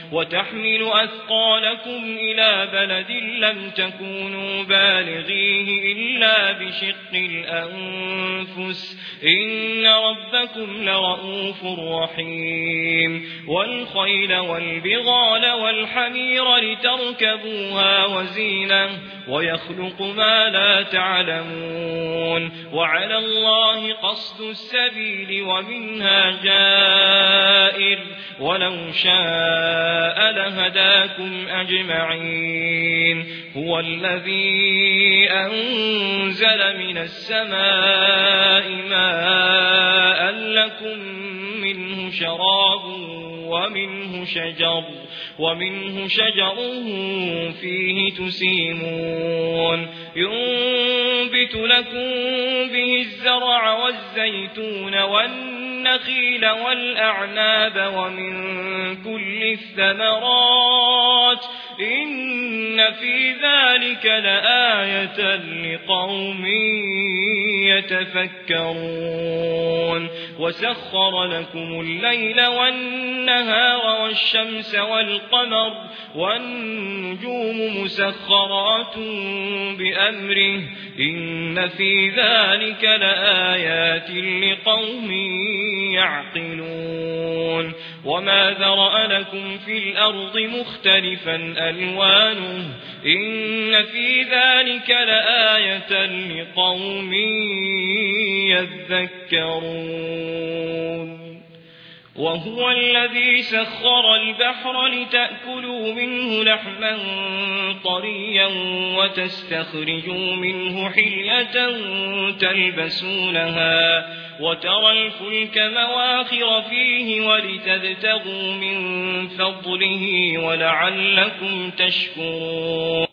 وتحمل أثقالكم إلى بلد لم تكونوا بالغيه إلا بشق الأنفس إن ربكم لرؤوف رحيم والخيل والبغال والحمير لتركبوها وزينة ويخلق ما لا تعلمون وعلى الله قصد السبيل ومنها جائر ولو شاء لهداكم أجمعين هو الذي أنزل من السماء ماء لكم منه شراب ومنه شجر فيه تسيمون ينبت لكم به الزرع والزيتون والنخيل والأعناب ومن كل الثمرات إن في ذلك لآية لقوم يتفكرون وسخر لكم الليل والنهار والشمس والقمر والنجوم مسخرات بأمره إن في ذلك لآيات لقوم يعقلون وما ذرأ لكم في الأرض مختلفا ألوانه إن في ذلك لآية لقوم يذكرون وهو الذي سخر البحر لتأكلوا منه لحما طريا وتستخرجوا منه حلية تلبسونها وترى الفلك مواخر فيه ولتبتغوا من فضله ولعلكم تشكرون